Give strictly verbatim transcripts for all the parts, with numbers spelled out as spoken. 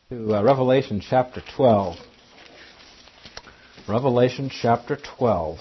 To uh, Revelation chapter twelve. Revelation chapter twelve.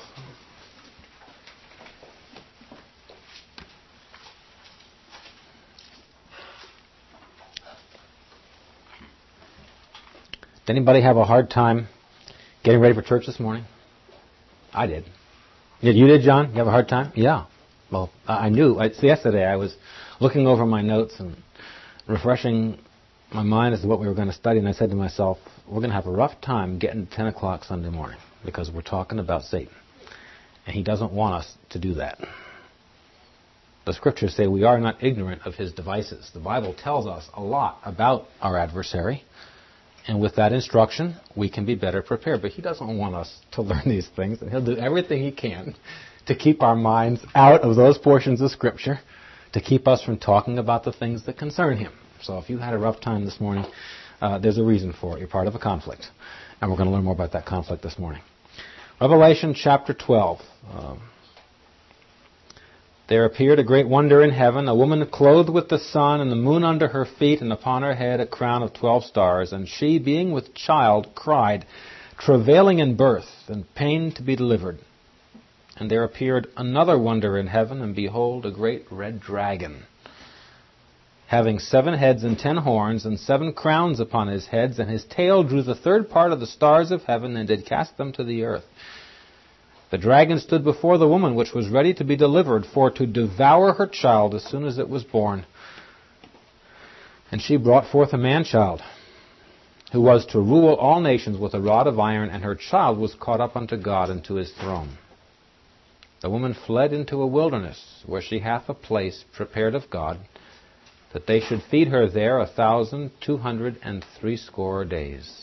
Did anybody have a hard time getting ready for church this morning? I did. Yeah, you did, John? You have a hard time? Yeah. Well, I knew. I, so yesterday I was looking over my notes and refreshing my mind as to what we were going to study, and I said to myself, we're going to have a rough time getting to ten o'clock Sunday morning because we're talking about Satan. And he doesn't want us to do that. The scriptures say we are not ignorant of his devices. The Bible tells us a lot about our adversary. And with that instruction, we can be better prepared. But he doesn't want us to learn these things. And he'll do everything he can to keep our minds out of those portions of Scripture, to keep us from talking about the things that concern him. So if you had a rough time this morning, uh, there's a reason for it. You're part of a conflict. And we're going to learn more about that conflict this morning. Revelation chapter twelve. Um, There appeared a great wonder in heaven, a woman clothed with the sun and the moon under her feet, and upon her head a crown of twelve stars. And she, being with child, cried, travailing in birth, and pain to be delivered. And there appeared another wonder in heaven, and behold, a great red dragon, having seven heads and ten horns, and seven crowns upon his heads, and his tail drew the third part of the stars of heaven, and did cast them to the earth. The dragon stood before the woman, which was ready to be delivered, for to devour her child as soon as it was born. And she brought forth a man-child, who was to rule all nations with a rod of iron, and her child was caught up unto God and to his throne. The woman fled into a wilderness, where she hath a place prepared of God, that they should feed her there a thousand two hundred and threescore days.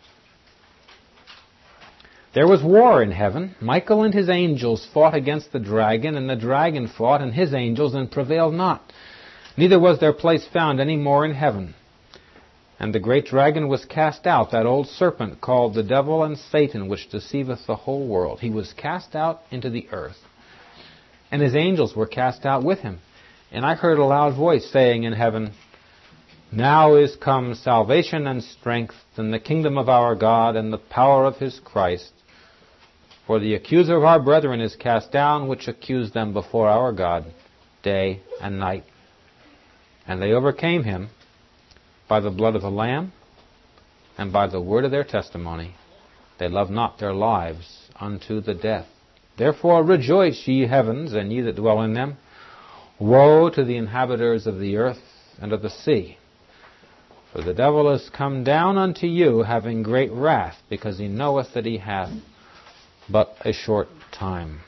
There was war in heaven. Michael and his angels fought against the dragon, and the dragon fought and his angels, and prevailed not. Neither was their place found any more in heaven. And the great dragon was cast out, that old serpent called the devil and Satan, which deceiveth the whole world. He was cast out into the earth, and his angels were cast out with him. And I heard a loud voice saying in heaven, Now is come salvation and strength, and the kingdom of our God, and the power of his Christ. For the accuser of our brethren is cast down, which accused them before our God day and night. And they overcame him by the blood of the Lamb, and by the word of their testimony. They loved not their lives unto the death. Therefore rejoice, ye heavens, and ye that dwell in them. Woe to the inhabitants of the earth and of the sea. For the devil is come down unto you, having great wrath, because he knoweth that he hath but a short time.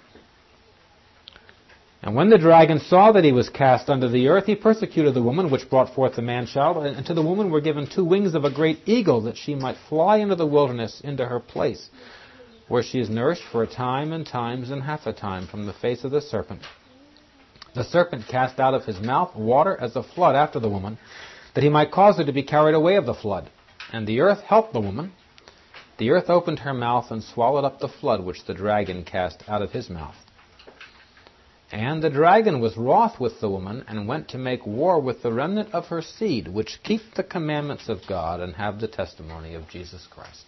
And when the dragon saw that he was cast unto the earth, he persecuted the woman which brought forth the man-child. And to the woman were given two wings of a great eagle, that she might fly into the wilderness, into her place, where she is nourished for a time and times and half a time from the face of the serpent. The serpent cast out of his mouth water as a flood after the woman, that he might cause her to be carried away of the flood. And the earth helped the woman. The earth opened her mouth and swallowed up the flood which the dragon cast out of his mouth. And the dragon was wroth with the woman, and went to make war with the remnant of her seed, which keep the commandments of God, and have the testimony of Jesus Christ.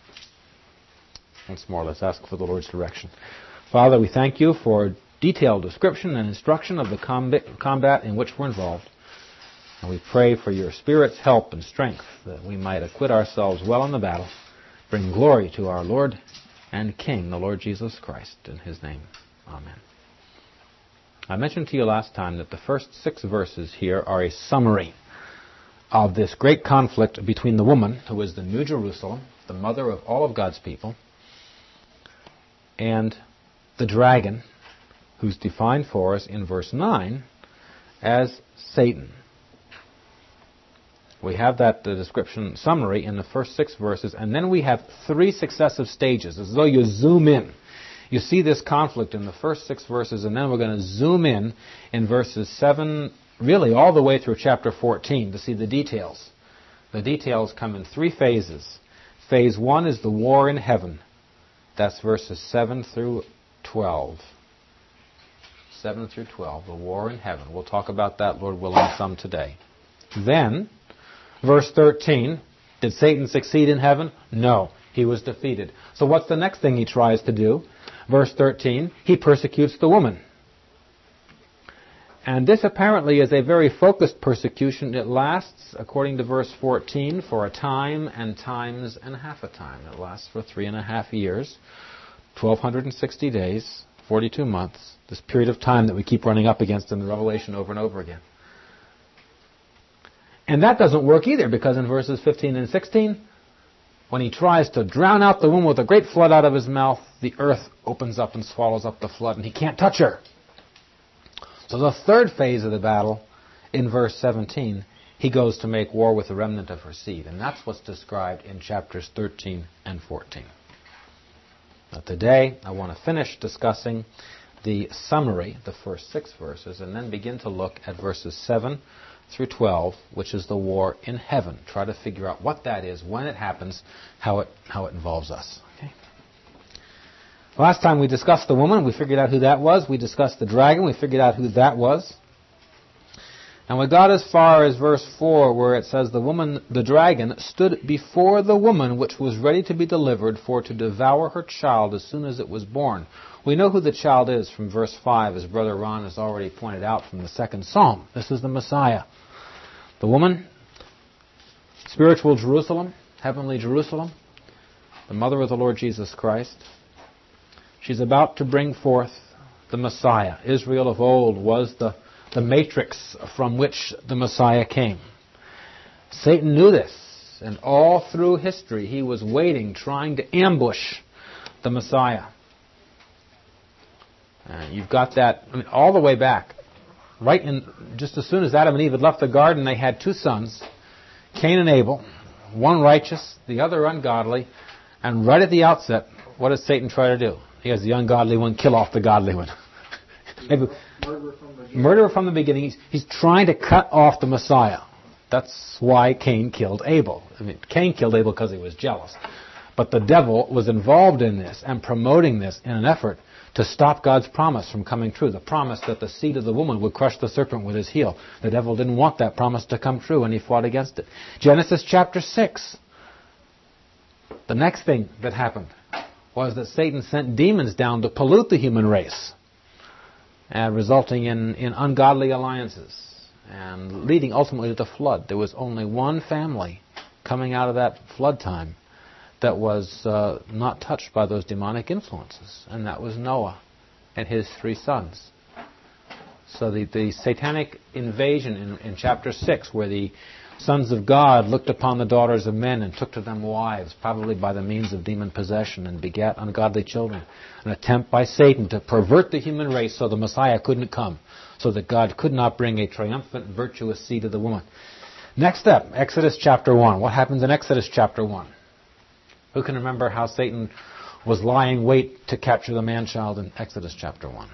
Once more, let's ask for the Lord's direction. Father, we thank you for detailed description and instruction of the combat in which we're involved. And we pray for your Spirit's help and strength, that we might acquit ourselves well in the battle, bring glory to our Lord and King, the Lord Jesus Christ. In his name, amen. I mentioned to you last time that the first six verses here are a summary of this great conflict between the woman, who is the New Jerusalem, the mother of all of God's people, and the dragon, who's defined for us in verse nine as Satan. We have that the description summary in the first six verses, and then we have three successive stages, as though you zoom in. You see this conflict in the first six verses, and then we're going to zoom in in verses seven, really all the way through chapter fourteen, to see the details. The details come in three phases. Phase one is the war in heaven. That's verses seven through twelve. seven through twelve, the war in heaven. We'll talk about that, Lord willing, some today. Then, verse thirteen, Did Satan succeed in heaven? No. He was defeated. So what's the next thing he tries to do? Verse thirteen, he persecutes the woman. And this apparently is a very focused persecution. It lasts, according to verse fourteen, for a time and times and half a time. It lasts for three and a half years, twelve sixty days, forty-two months, this period of time that we keep running up against in the Revelation over and over again. And that doesn't work either, because in verses fifteen and sixteen, when he tries to drown out the woman with a great flood out of his mouth, the earth opens up and swallows up the flood, and he can't touch her. So the third phase of the battle, in verse seventeen, he goes to make war with the remnant of her seed. And that's what's described in chapters thirteen and fourteen. Now today, I want to finish discussing the summary, the first six verses, and then begin to look at verses seven through twelve, which is the war in heaven. Try to figure out what that is, when it happens, how it, how it involves us. Okay? Last time we discussed the woman, we figured out who that was. We discussed the dragon, we figured out who that was. And we got as far as verse four, where it says, the woman, the dragon, stood before the woman which was ready to be delivered, for to devour her child as soon as it was born. We know who the child is from verse five, as Brother Ron has already pointed out from the second psalm. This is the Messiah. The woman, spiritual Jerusalem, heavenly Jerusalem, the mother of the Lord Jesus Christ. She's about to bring forth the Messiah. Israel of old was the, the matrix from which the Messiah came. Satan knew this, and all through history he was waiting, trying to ambush the Messiah. And you've got that, I mean, all the way back. Right in, just as soon as Adam and Eve had left the garden, they had two sons, Cain and Abel, one righteous, the other ungodly. And right at the outset, what does Satan try to do? He has the ungodly one kill off the godly one. Maybe, murder, from the murder from the beginning. He's, he's trying to cut off the Messiah. That's why Cain killed Abel. I mean, Cain killed Abel because he was jealous. But the devil was involved in this and promoting this in an effort to stop God's promise from coming true. The promise that the seed of the woman would crush the serpent with his heel. The devil didn't want that promise to come true, and he fought against it. Genesis chapter six. The next thing that happened was that Satan sent demons down to pollute the human race, and resulting in, in ungodly alliances, and leading ultimately to the flood. There was only one family coming out of that flood time that was uh, not touched by those demonic influences, and that was Noah and his three sons. So the, the satanic invasion in, in chapter six, where the sons of God looked upon the daughters of men and took to them wives, probably by the means of demon possession, and begat ungodly children. An attempt by Satan to pervert the human race so the Messiah couldn't come, so that God could not bring a triumphant, virtuous seed of the woman. Next step, Exodus chapter one. What happens in Exodus chapter one? Who can remember how Satan was lying wait to capture the man-child in Exodus chapter one?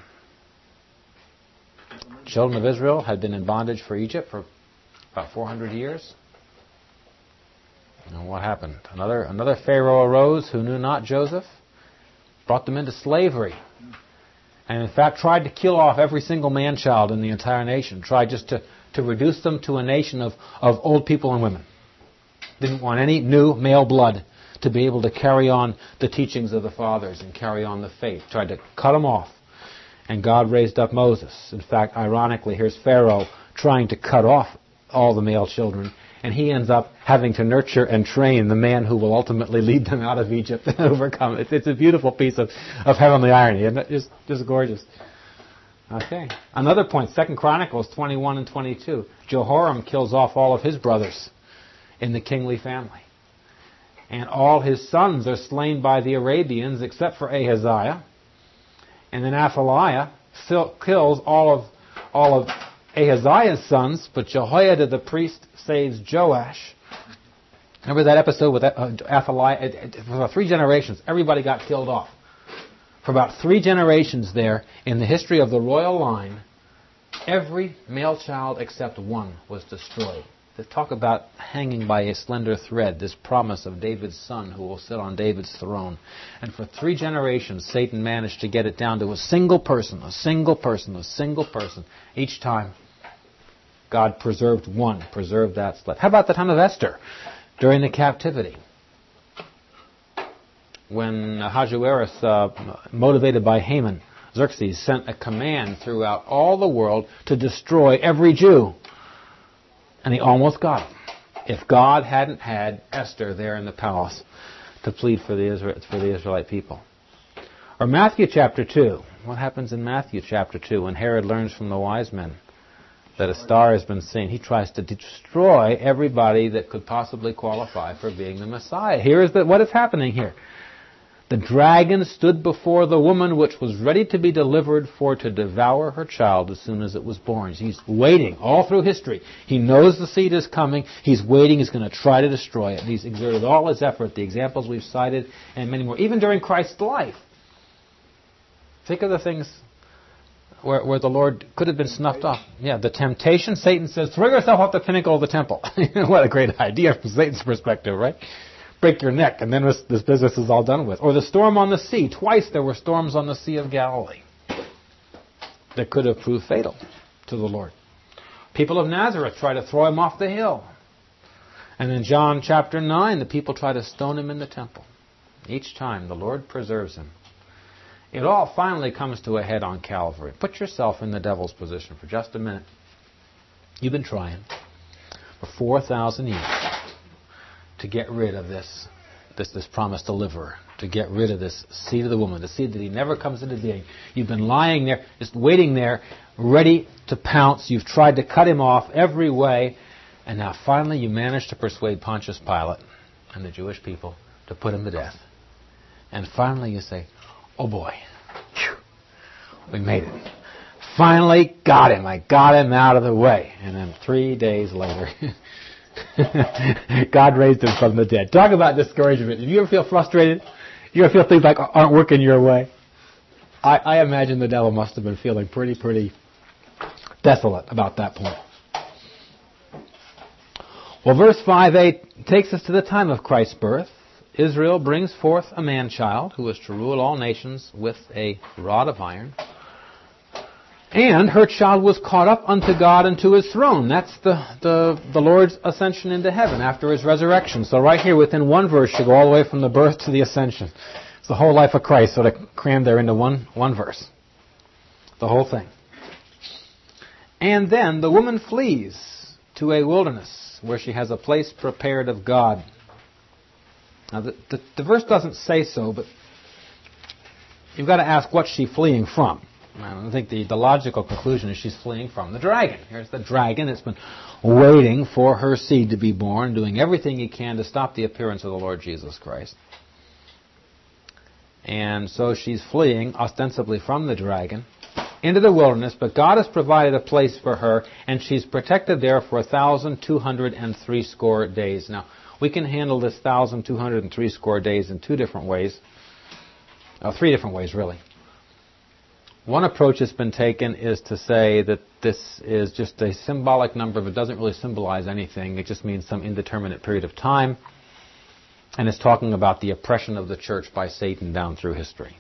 Children of Israel had been in bondage for Egypt for about four hundred years. And what happened? Another another Pharaoh arose who knew not Joseph, brought them into slavery, and in fact tried to kill off every single man-child in the entire nation, tried just to, to reduce them to a nation of, of old people and women. Didn't want any new male blood to be able to carry on the teachings of the fathers and carry on the faith. Tried to cut them off. And God raised up Moses. In fact, ironically, here's Pharaoh trying to cut off all the male children, and he ends up having to nurture and train the man who will ultimately lead them out of Egypt and overcome it. It's a beautiful piece of, of heavenly irony, isn't it? Just, just gorgeous. Okay. Another point, Second Chronicles twenty-one and twenty-two. Jehoram kills off all of his brothers in the kingly family. And all his sons are slain by the Arabians except for Ahaziah. And then Athaliah kills all of all of Ahaziah's sons, but Jehoiada the priest saves Joash. Remember that episode with Athaliah? For about three generations, everybody got killed off. For about three generations there, in the history of the royal line, every male child except one was destroyed. To talk about hanging by a slender thread, this promise of David's son who will sit on David's throne. And for three generations, Satan managed to get it down to a single person, a single person, a single person. Each time, God preserved one, preserved that slip. How about the time of Esther? during the captivity, when Ahasuerus, uh, motivated by Haman, Xerxes sent a command throughout all the world to destroy every Jew. And he almost got it. If God hadn't had Esther there in the palace to plead for the Israel, for the Israelite people. Or Matthew chapter two. What happens in Matthew chapter two when Herod learns from the wise men that a star has been seen? He tries to destroy everybody that could possibly qualify for being the Messiah. Here is the, what is happening here. The dragon stood before the woman which was ready to be delivered for to devour her child as soon as it was born. He's waiting all through history. He knows the seed is coming. He's waiting. He's going to try to destroy it. He's exerted all his effort, the examples we've cited, and many more. Even during Christ's life. Think of the things where, where the Lord could have been snuffed off. Yeah, the temptation. Satan says, throw yourself off the pinnacle of the temple. What a great idea from Satan's perspective, right? Break your neck, and then this, this business is all done with. Or the storm on the sea. Twice there were storms on the Sea of Galilee that could have proved fatal to the Lord. People of Nazareth try to throw him off the hill. And in John chapter nine, the people try to stone him in the temple. Each time, the Lord preserves him. It all finally comes to a head on Calvary. Put yourself in the devil's position for just a minute. You've been trying for four thousand years to get rid of this, this, this promised deliverer, to get rid of this seed of the woman, the seed that he never comes into being. You've been lying there, just waiting there, ready to pounce. You've tried to cut him off every way, and now finally you managed to persuade Pontius Pilate and the Jewish people to put him to death. And finally you say, oh boy, whew, we made it. Finally got him. I got him out of the way. And then three days later, God raised him from the dead. Talk about discouragement. Do you ever feel frustrated? You ever feel things like aren't working your way? I, I imagine the devil must have been feeling pretty, pretty desolate about that point. Well, verse five eight takes us to the time of Christ's birth. Israel brings forth a man-child who is to rule all nations with a rod of iron. And her child was caught up unto God and to his throne. That's the, the, the Lord's ascension into heaven after his resurrection. So right here within one verse you go all the way from the birth to the ascension. It's the whole life of Christ sort of crammed there into one, one verse. The whole thing. And then the woman flees to a wilderness where she has a place prepared of God. Now the, the, the verse doesn't say so, but you've got to ask what's she fleeing from. I think the, the logical conclusion is she's fleeing from the dragon. Here's the dragon that's been waiting for her seed to be born, doing everything he can to stop the appearance of the Lord Jesus Christ. And so she's fleeing ostensibly from the dragon into the wilderness, but God has provided a place for her, and she's protected there for one thousand two hundred three score days. Now, we can handle this one thousand two hundred three score days in two different ways. Oh, three different ways, really. One approach that's been taken is to say that this is just a symbolic number, but it doesn't really symbolize anything. It just means some indeterminate period of time. And it's talking about the oppression of the church by Satan down through history.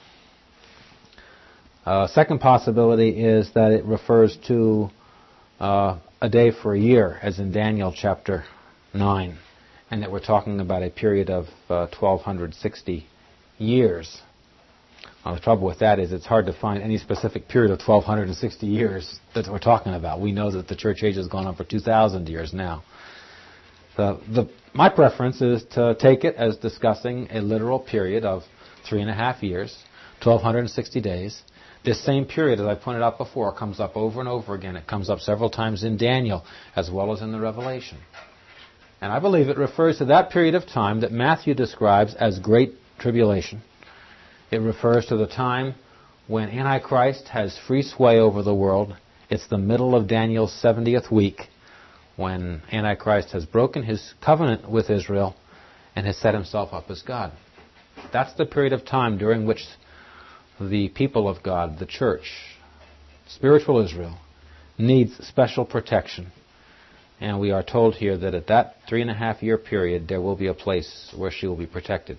Uh, second possibility is that it refers to uh, a day for a year, as in Daniel chapter nine, and that we're talking about a period of uh, twelve sixty years. Well, the trouble with that is it's hard to find any specific period of twelve sixty years that we're talking about. We know that the church age has gone on for two thousand years now. The, the, my preference is to take it as discussing a literal period of three and a half years, twelve sixty days. This same period, as I pointed out before, comes up over and over again. It comes up several times in Daniel as well as in the Revelation. And I believe it refers to that period of time that Matthew describes as Great Tribulation. It refers to the time when Antichrist has free sway over the world. It's the middle of Daniel's seventieth week when Antichrist has broken his covenant with Israel and has set himself up as God. That's the period of time during which the people of God, the church, spiritual Israel, needs special protection. And we are told here that at that three and a half year period there will be a place where she will be protected.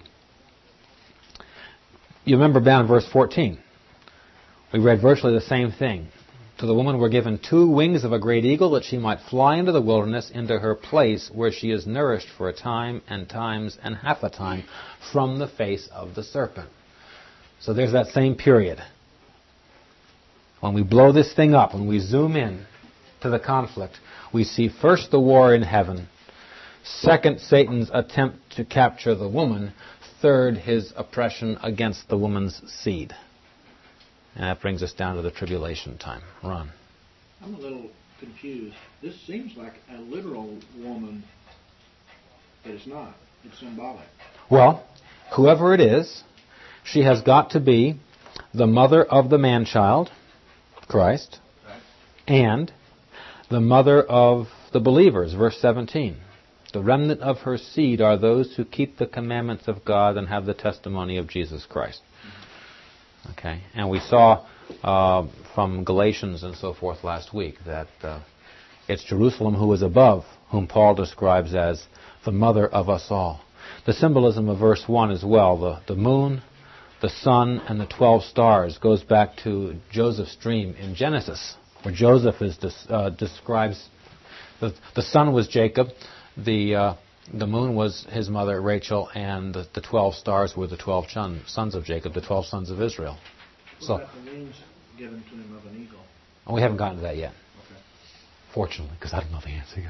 You remember down in verse fourteen. We read virtually the same thing. To the woman were given two wings of a great eagle, that she might fly into the wilderness, into her place, where she is nourished for a time and times and half a time from the face of the serpent. So there's that same period. When we blow this thing up, when we zoom in to the conflict, we see first the war in heaven, second Satan's attempt to capture the woman, third his oppression against the woman's seed. And that brings us down to the tribulation time. Ron. I'm a little confused. This seems like a literal woman, but it's not. It's symbolic. Well, whoever it is, she has got to be the mother of the man-child, Christ, right, and the mother of the believers, verse seventeen. The remnant of her seed are those who keep the commandments of God and have the testimony of Jesus Christ. Okay, and we saw uh, from Galatians and so forth last week that uh, it's Jerusalem who is above, whom Paul describes as the mother of us all. The symbolism of verse one as well, the, the moon, the sun, and the twelve stars goes back to Joseph's dream in Genesis, where Joseph is des- uh, describes, the, the sun was Jacob, the uh, the moon was his mother Rachel, and the, the twelve stars were the twelve chun, sons of Jacob, the twelve sons of Israel. What so, about the wings given to him of an eagle? Oh, we haven't gotten to that yet. Okay. Fortunately, because I don't know the answer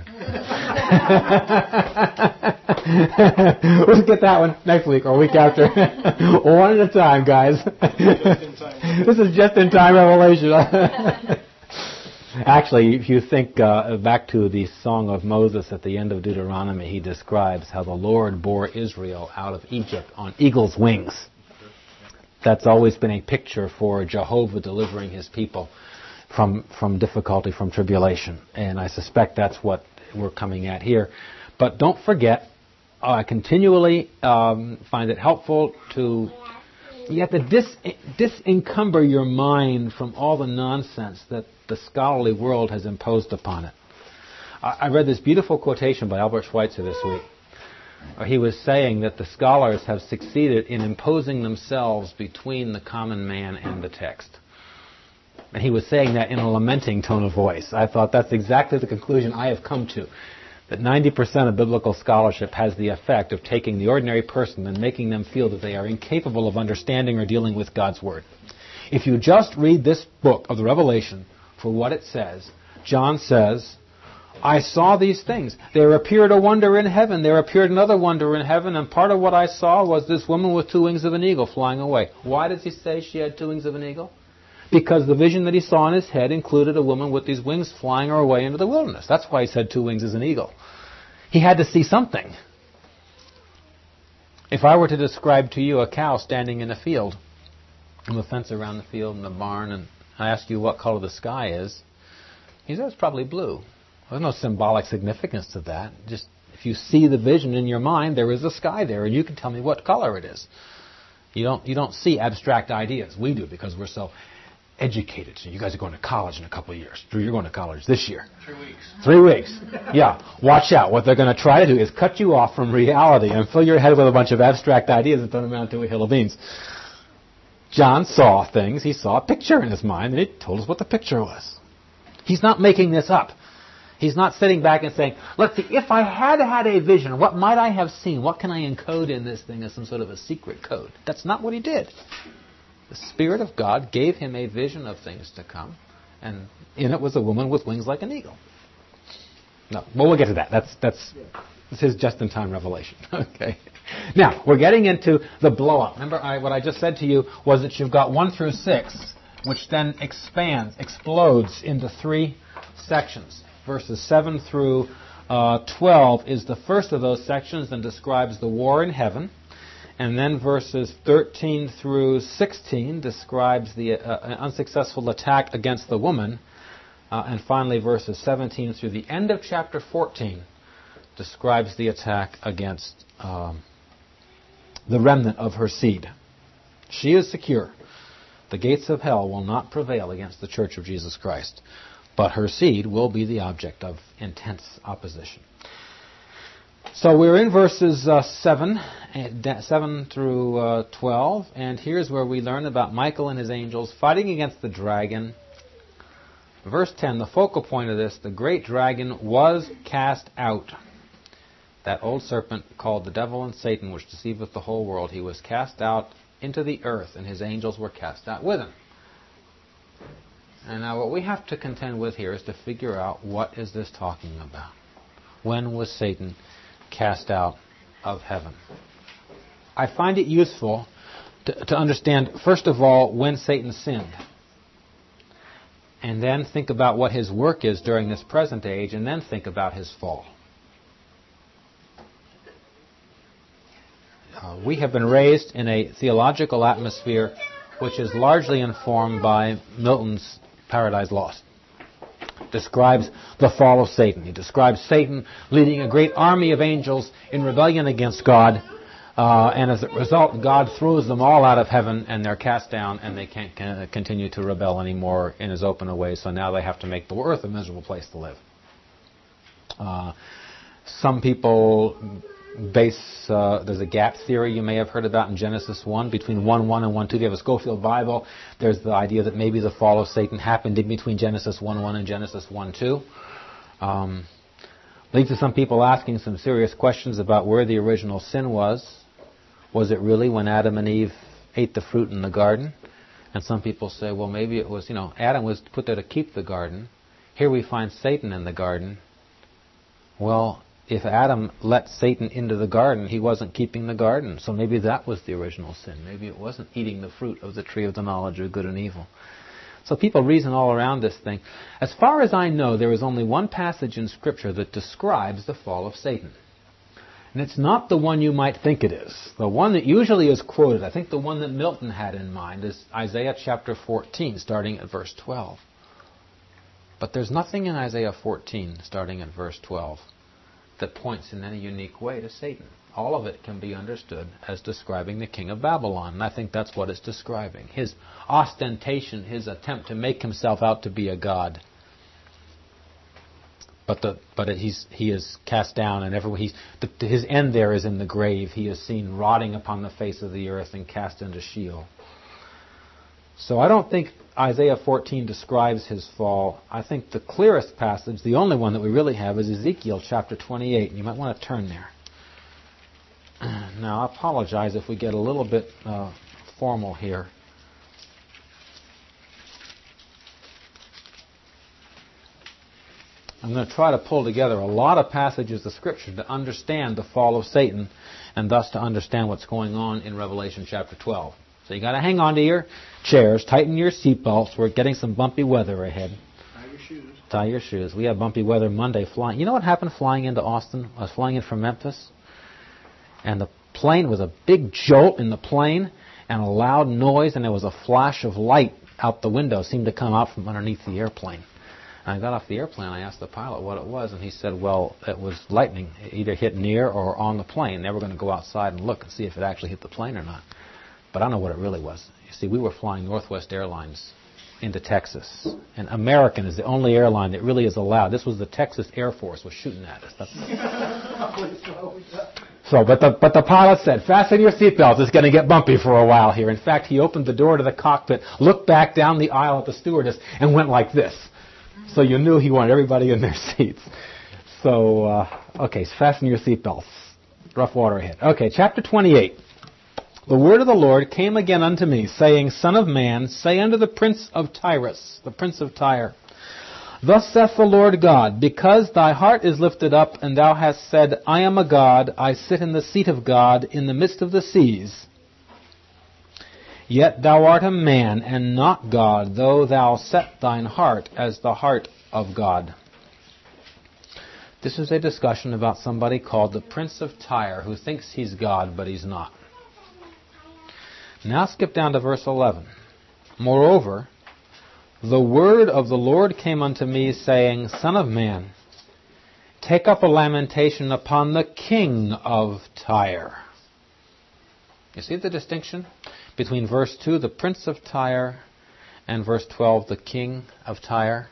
yet. We'll get that one next week or a week after. One at a time, guys. This is just-in-time revelation. Actually, if you think uh, back to the Song of Moses at the end of Deuteronomy, he describes how the Lord bore Israel out of Egypt on eagle's wings. That's always been a picture for Jehovah delivering his people from from difficulty, from tribulation. And I suspect that's what we're coming at here. But don't forget, I continually um, find it helpful to... You have to dis- disencumber your mind from all the nonsense that the scholarly world has imposed upon it. I, I read this beautiful quotation by Albert Schweitzer this week. He was saying that the scholars have succeeded in imposing themselves between the common man and the text. And he was saying that in a lamenting tone of voice. I thought that's exactly the conclusion I have come to. That ninety percent of biblical scholarship has the effect of taking the ordinary person and making them feel that they are incapable of understanding or dealing with God's Word. If you just read this book of the Revelation for what it says, John says, I saw these things. There appeared a wonder in heaven. There appeared another wonder in heaven. And part of what I saw was this woman with two wings of an eagle flying away. Why does he say she had two wings of an eagle? Because the vision that he saw in his head included a woman with these wings flying her away into the wilderness. That's why he said two wings is an eagle. He had to see something. If I were to describe to you a cow standing in a field, and the fence around the field and the barn, and I ask you what color the sky is, he says it's probably blue. There's no symbolic significance to that. Just if you see the vision in your mind, there is a sky there, and you can tell me what color it is. You don't you don't see abstract ideas. We do, because we're so educated. So you guys are going to college in a couple of years. Drew, you're going to college this year. Three weeks. Three weeks. Yeah. Watch out. What they're going to try to do is cut you off from reality and fill your head with a bunch of abstract ideas that don't amount to a hill of beans. John saw things. He saw a picture in his mind, and he told us what the picture was. He's not making this up. He's not sitting back and saying, let's see, if I had had a vision, what might I have seen? What can I encode in this thing as some sort of a secret code? That's not what he did. The Spirit of God gave him a vision of things to come, and in it was a woman with wings like an eagle. No, well, we'll get to that. That's that's this is just-in-time revelation. Okay. Now, we're getting into the blow-up. Remember, I, what I just said to you was that you've got one through six, which then expands, explodes into three sections. Verses seven through uh, twelve is the first of those sections and describes the war in heaven. And then verses thirteen through sixteen describes the uh, unsuccessful attack against the woman. Uh, and finally, verses seventeen through the end of chapter fourteen describes the attack against um, the remnant of her seed. She is secure. The gates of hell will not prevail against the Church of Jesus Christ. But her seed will be the object of intense opposition. So we're in verses uh, seven, seven through uh, twelve, and here's where we learn about Michael and his angels fighting against the dragon, Verse ten, the focal point of this, the great dragon was cast out. That old serpent called the devil and Satan, which deceiveth the whole world, he was cast out into the earth, and his angels were cast out with him. And now what we have to contend with here is to figure out, what is this talking about? When was Satan cast out of heaven? I find it useful to, to understand, first of all, when Satan sinned. And then think about what his work is during this present age, and then think about his fall. Uh, we have been raised in a theological atmosphere which is largely informed by Milton's Paradise Lost. It describes the fall of Satan. He describes Satan leading a great army of angels in rebellion against God, uh, and as a result, God throws them all out of heaven, and they're cast down, and they can't uh, continue to rebel anymore in as open a way, so now they have to make the earth a miserable place to live. Uh, some people base, uh, there's a gap theory you may have heard about in Genesis one, between one one and one two. If you have a Schofield Bible, there's the idea that maybe the fall of Satan happened in between Genesis one one and Genesis one two. Um, leads to some people asking some serious questions about where the original sin was. Was it really when Adam and Eve ate the fruit in the garden? And some people say, well, maybe it was, you know, Adam was put there to keep the garden. Here we find Satan in the garden. Well, if Adam let Satan into the garden, he wasn't keeping the garden. So maybe that was the original sin. Maybe it wasn't eating the fruit of the tree of the knowledge of good and evil. So people reason all around this thing. As far as I know, there is only one passage in Scripture that describes the fall of Satan. And it's not the one you might think it is. The one that usually is quoted, I think the one that Milton had in mind, is Isaiah chapter fourteen, starting at verse twelve. But there's nothing in Isaiah fourteen, starting at verse twelve, that points in any unique way to Satan. All of it can be understood as describing the king of Babylon, and I think that's what it's describing. His ostentation, his attempt to make himself out to be a god. But the but it, he's he is cast down, and everywhere he's the, his end there is in the grave. He is seen rotting upon the face of the earth and cast into Sheol. So I don't think Isaiah fourteen describes his fall. I think the clearest passage, the only one that we really have, is Ezekiel chapter twenty-eight. And you might want to turn there. Now, I apologize if we get a little bit uh, formal here. I'm going to try to pull together a lot of passages of Scripture to understand the fall of Satan, and thus to understand what's going on in Revelation chapter twelve. So you got to hang on to your chairs, tighten your seatbelts. We're getting some bumpy weather ahead. Tie your shoes. Tie your shoes. We have bumpy weather Monday flying. You know what happened flying into Austin? I was flying in from Memphis, and the plane was a big jolt in the plane, and a loud noise, and there was a flash of light out the window, seemed to come out from underneath the airplane. And I got off the airplane, I asked the pilot what it was, and he said, well, it was lightning. It either hit near or on the plane. They were going to go outside and look and see if it actually hit the plane or not. But I don't know what it really was. You see, we were flying Northwest Airlines into Texas. And American is the only airline that really is allowed. This was the Texas Air Force was shooting at us. That's so, but the, but the pilot said, fasten your seatbelts. It's going to get bumpy for a while here. In fact, he opened the door to the cockpit, looked back down the aisle at the stewardess, and went like this. So you knew he wanted everybody in their seats. So, uh, okay, so fasten your seatbelts. Rough water ahead. Okay, chapter twenty-eight. The word of the Lord came again unto me, saying, Son of man, say unto the prince of Tyrus, the prince of Tyre, Thus saith the Lord God, because thy heart is lifted up, and thou hast said, I am a God, I sit in the seat of God, in the midst of the seas. Yet thou art a man, and not God, though thou set thine heart as the heart of God. This is a discussion about somebody called the Prince of Tyre, who thinks he's God, but he's not. Now skip down to verse eleven. Moreover, the word of the Lord came unto me, saying, Son of man, take up a lamentation upon the king of Tyre. You see the distinction between verse two, the prince of Tyre, and verse twelve, the king of Tyre?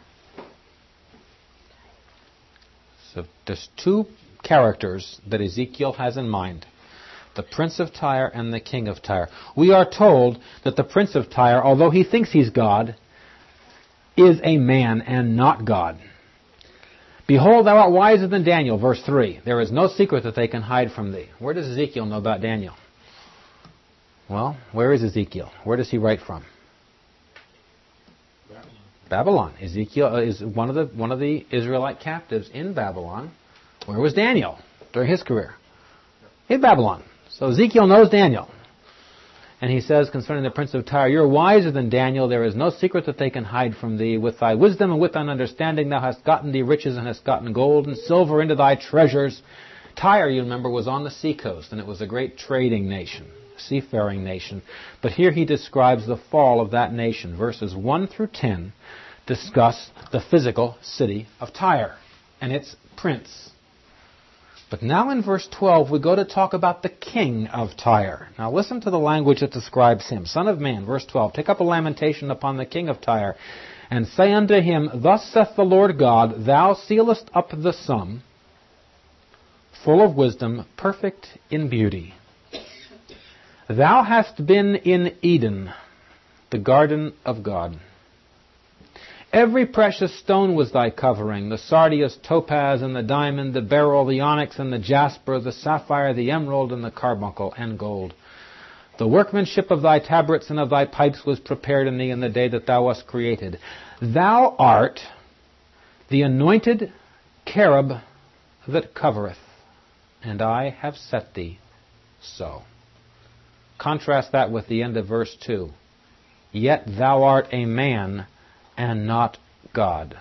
So there's two characters that Ezekiel has in mind. The prince of Tyre and the king of Tyre. We are told that the prince of Tyre, although he thinks he's God, is a man and not God. Behold, thou art wiser than Daniel, verse three. There is no secret that they can hide from thee. Where does Ezekiel know about Daniel? Well, where is Ezekiel? Where does he write from? Babylon. Babylon. Ezekiel is one of the one of the Israelite captives in Babylon. Where was Daniel during his career? In Babylon. So Ezekiel knows Daniel. And he says concerning the prince of Tyre, you are wiser than Daniel. There is no secret that they can hide from thee. With thy wisdom and with thine understanding thou hast gotten thee riches and hast gotten gold and silver into thy treasures. Tyre, you remember, was on the seacoast, and it was a great trading nation, seafaring nation. But here he describes the fall of that nation. Verses one through ten discuss the physical city of Tyre and its prince. But now in verse twelve, we go to talk about the king of Tyre. Now listen to the language that describes him. Son of man, verse twelve, take up a lamentation upon the king of Tyre, and say unto him, Thus saith the Lord God, Thou sealest up the sum, full of wisdom, perfect in beauty. Thou hast been in Eden, the garden of God. Every precious stone was thy covering, the sardius, topaz, and the diamond, the beryl, the onyx, and the jasper, the sapphire, the emerald, and the carbuncle, and gold. The workmanship of thy tabrets and of thy pipes was prepared in thee in the day that thou wast created. Thou art the anointed cherub that covereth, and I have set thee so. Contrast that with the end of verse two. Yet thou art a man and not God.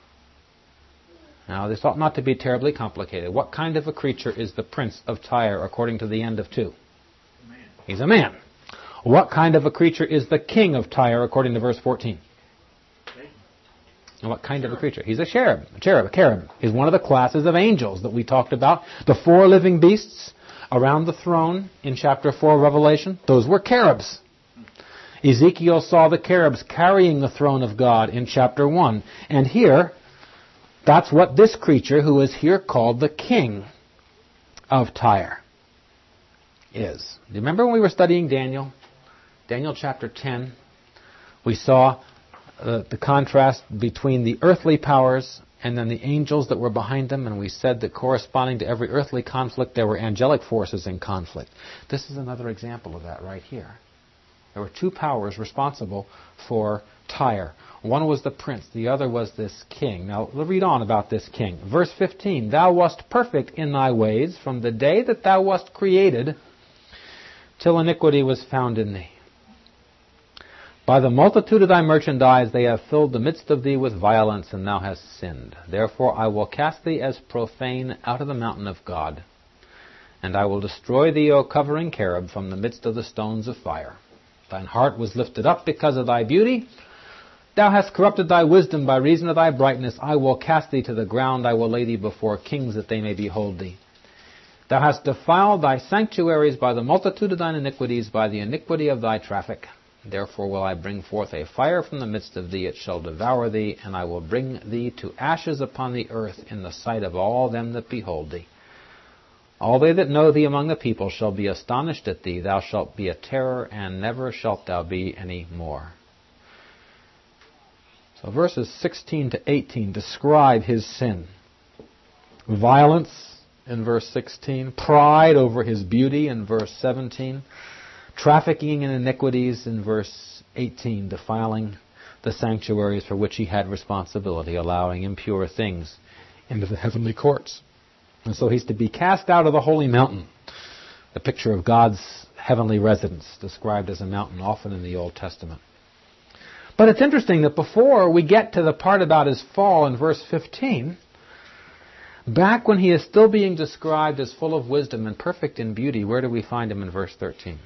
Now, this ought not to be terribly complicated. What kind of a creature is the prince of Tyre according to the end of two? A man. He's a man. What kind of a creature is the king of Tyre according to verse fourteen? Satan. And what kind of a creature? He's a cherub. A cherub. A cherub. He's one of the classes of angels that we talked about. The four living beasts around the throne in chapter four of Revelation, those were cherubs. Ezekiel saw the cherubs carrying the throne of God in chapter one. And here, that's what this creature, who is here called the king of Tyre, is. Do you remember when we were studying Daniel? Daniel chapter ten. We saw uh, the contrast between the earthly powers and then the angels that were behind them, and we said that corresponding to every earthly conflict, there were angelic forces in conflict. This is another example of that right here. There were two powers responsible for Tyre. One was the prince, the other was this king. Now, we'll read on about this king. Verse fifteen, Thou wast perfect in thy ways from the day that thou wast created till iniquity was found in thee. By the multitude of thy merchandise they have filled the midst of thee with violence, and thou hast sinned. Therefore I will cast thee as profane out of the mountain of God, and I will destroy thee, O covering cherub, from the midst of the stones of fire. Thine heart was lifted up because of thy beauty. Thou hast corrupted thy wisdom by reason of thy brightness. I will cast thee to the ground. I will lay thee before kings that they may behold thee. Thou hast defiled thy sanctuaries by the multitude of thine iniquities, by the iniquity of thy traffic. Therefore will I bring forth a fire from the midst of thee. It shall devour thee, and I will bring thee to ashes upon the earth in the sight of all them that behold thee. All they that know thee among the people shall be astonished at thee. Thou shalt be a terror, and never shalt thou be any more. So verses sixteen to eighteen describe his sin. Violence in verse sixteen. Pride over his beauty in verse seventeen. Trafficking in iniquities in verse eighteen. Defiling the sanctuaries for which he had responsibility. Allowing impure things into the heavenly courts. And so he's to be cast out of the holy mountain, the picture of God's heavenly residence, described as a mountain often in the Old Testament. But it's interesting that before we get to the part about his fall in verse fifteen, back when he is still being described as full of wisdom and perfect in beauty, where do we find him in verse thirteen?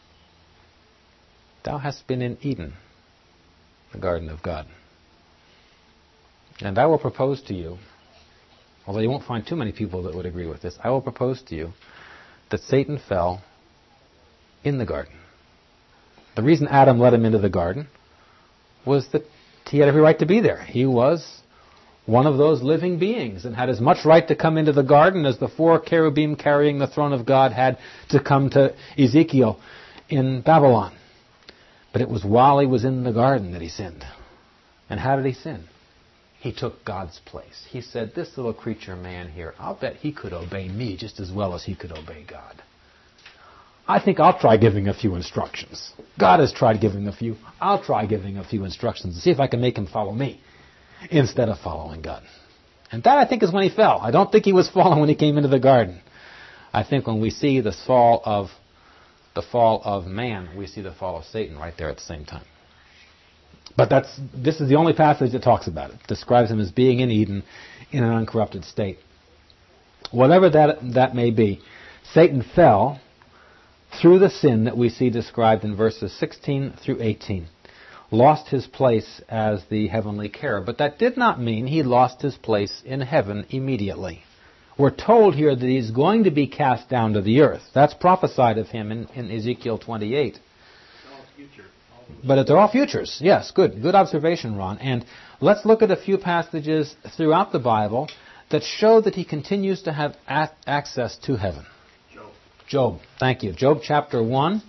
Thou hast been in Eden, the garden of God. And I will propose to you, although you won't find too many people that would agree with this, I will propose to you that Satan fell in the garden. The reason Adam let him into the garden was that he had every right to be there. He was one of those living beings and had as much right to come into the garden as the four cherubim carrying the throne of God had to come to Ezekiel in Babylon. But it was while he was in the garden that he sinned. And how did he sin? He took God's place. He said, this little creature man here, I'll bet he could obey me just as well as he could obey God. I think I'll try giving a few instructions. God has tried giving a few. I'll try giving a few instructions and see if I can make him follow me instead of following God. And that, I think, is when he fell. I don't think he was falling when he came into the garden. I think when we see the fall of the fall of man, we see the fall of Satan right there at the same time. But that's this is the only passage that talks about it. It describes him as being in Eden in an uncorrupted state. Whatever that that may be, Satan fell through the sin that we see described in verses sixteen through eighteen. Lost his place as the heavenly cherub. But that did not mean he lost his place in heaven immediately. We're told here that he's going to be cast down to the earth. That's prophesied of him in, in Ezekiel twenty-eight. But they're all futures. Yes, good. Good observation, Ron. And let's look at a few passages throughout the Bible that show that he continues to have a- access to heaven. Job. Job. Thank you. Job chapter one.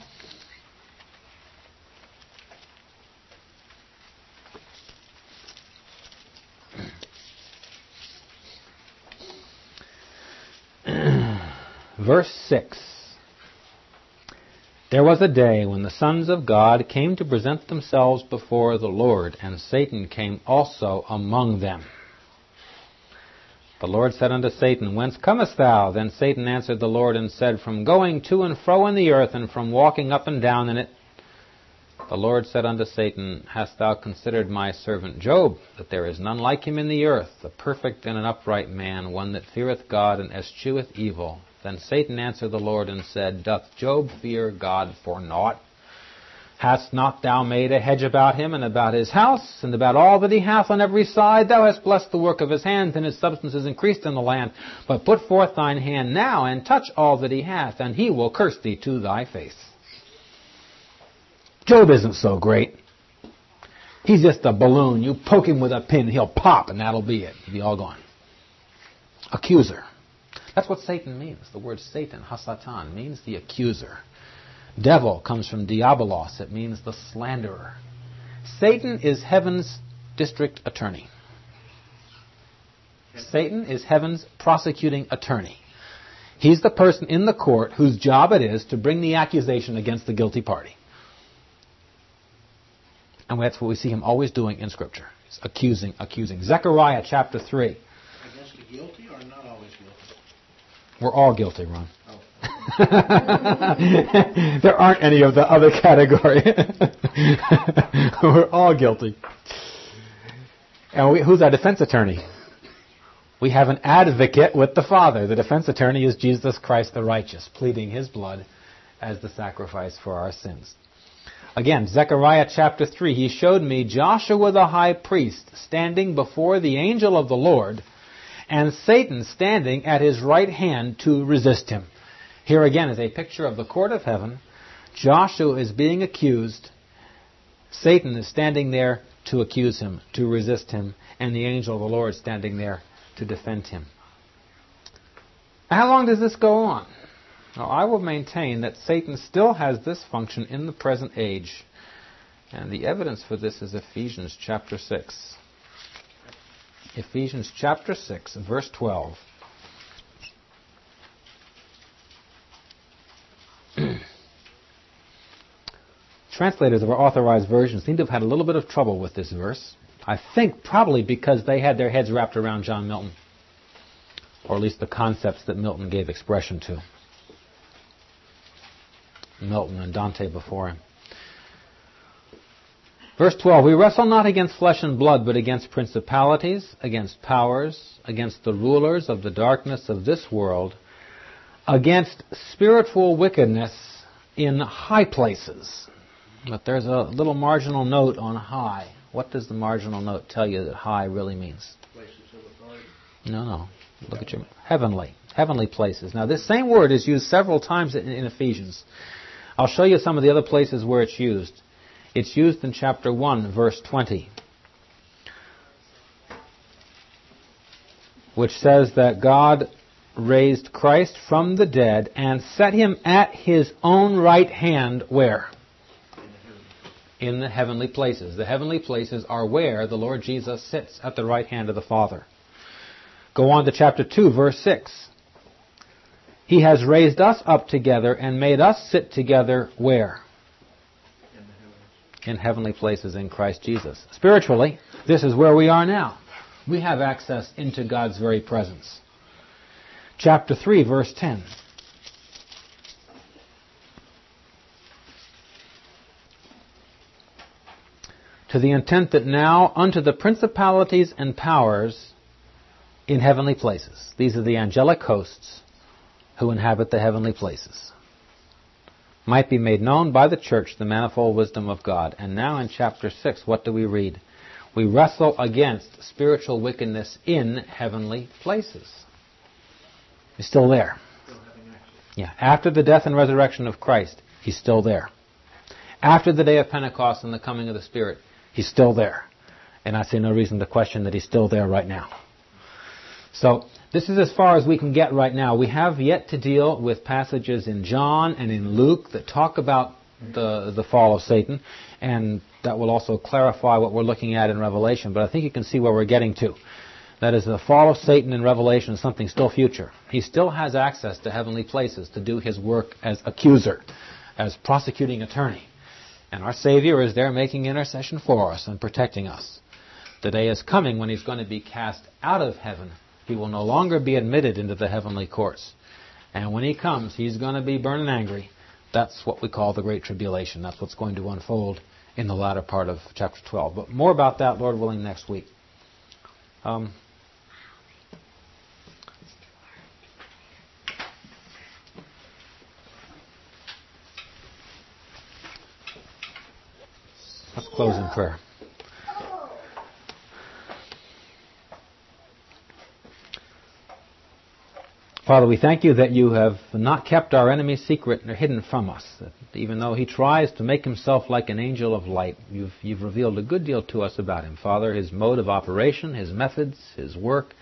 Verse six. There was a day when the sons of God came to present themselves before the Lord, and Satan came also among them. The Lord said unto Satan, Whence comest thou? Then Satan answered the Lord and said, From going to and fro in the earth, and from walking up and down in it. The Lord said unto Satan, Hast thou considered my servant Job, that there is none like him in the earth, a perfect and an upright man, one that feareth God and escheweth evil? Then Satan answered the Lord and said, Doth Job fear God for naught? Hast not thou made a hedge about him, and about his house, and about all that he hath on every side? Thou hast blessed the work of his hands, and his substance is increased in the land. But put forth thine hand now, and touch all that he hath, and he will curse thee to thy face. Job isn't so great. He's just a balloon. You poke him with a pin, he'll pop, and that'll be it. He'll be all gone. Accuser. That's what Satan means. The word Satan, hasatan, means the accuser. Devil comes from diabolos. It means the slanderer. Satan is heaven's district attorney. Satan is heaven's prosecuting attorney. He's the person in the court whose job it is to bring the accusation against the guilty party. And that's what we see him always doing in Scripture. He's accusing, accusing. Zechariah chapter three. Against the guilty or not always guilty? We're all guilty, Ron. Oh. There aren't any of the other category. We're all guilty. And we, who's our defense attorney? We have an advocate with the Father. The defense attorney is Jesus Christ the righteous, pleading his blood as the sacrifice for our sins. Again, Zechariah chapter three, he showed me Joshua the high priest standing before the angel of the Lord, and Satan standing at his right hand to resist him. Here again is a picture of the court of heaven. Joshua is being accused. Satan is standing there to accuse him, to resist him, and the angel of the Lord standing there to defend him. How long does this go on? Now, I will maintain that Satan still has this function in the present age. And the evidence for this is Ephesians chapter six. Ephesians chapter six, verse twelve. Translators of our authorized version seem to have had a little bit of trouble with this verse. I think probably because they had their heads wrapped around John Milton, or at least the concepts that Milton gave expression to. Milton and Dante before him. Verse twelve, we wrestle not against flesh and blood, but against principalities, against powers, against the rulers of the darkness of this world, against spiritual wickedness in high places. But there's a little marginal note on high. What does the marginal note tell you that high really means? Places of authority. No, no. Look at your heavenly. Heavenly places. Now, this same word is used several times in, in Ephesians. I'll show you some of the other places where it's used. It's used in chapter one, verse twenty, which says that God raised Christ from the dead and set him at his own right hand, where? in the heavenly places. The heavenly places are where the Lord Jesus sits at the right hand of the Father. Go on to chapter two, verse six. He has raised us up together and made us sit together where? In heavenly places in Christ Jesus. Spiritually, this is where we are now. We have access into God's very presence. Chapter three, verse ten. To the intent that now unto the principalities and powers in heavenly places. These are the angelic hosts who inhabit the heavenly places. Might be made known by the church the manifold wisdom of God. And now in chapter six, what do we read? We wrestle against spiritual wickedness in heavenly places. He's still there. Yeah. After the death and resurrection of Christ, He's still there. After the day of Pentecost and the coming of the Spirit, He's still there. And I see no reason to question that He's still there right now. So, this is as far as we can get right now. We have yet to deal with passages in John and in Luke that talk about the the fall of Satan, and that will also clarify what we're looking at in Revelation. But I think you can see where we're getting to. That is, the fall of Satan in Revelation is something still future. He still has access to heavenly places to do his work as accuser, as prosecuting attorney. And our Savior is there making intercession for us and protecting us. The day is coming when He's going to be cast out of heaven. He will no longer be admitted into the heavenly courts. And when He comes, He's going to be burning angry. That's what we call the Great Tribulation. That's what's going to unfold in the latter part of chapter twelve. But more about that, Lord willing, next week. Um, let's close in prayer. Father, we thank You that You have not kept our enemy secret nor hidden from us. That even though he tries to make himself like an angel of light, you've, you've revealed a good deal to us about him. Father, his mode of operation, his methods, his work.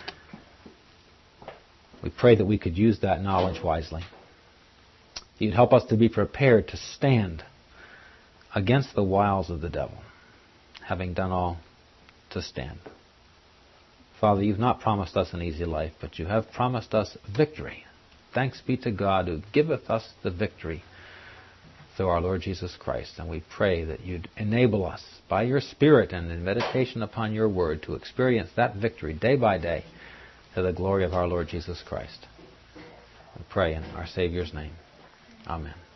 We pray that we could use that knowledge wisely. You'd help us to be prepared to stand against the wiles of the devil, having done all to stand. Father, You've not promised us an easy life, but You have promised us victory. Thanks be to God who giveth us the victory through our Lord Jesus Christ. And we pray that You'd enable us by Your Spirit and in meditation upon Your Word to experience that victory day by day to the glory of our Lord Jesus Christ. We pray in our Savior's name. Amen.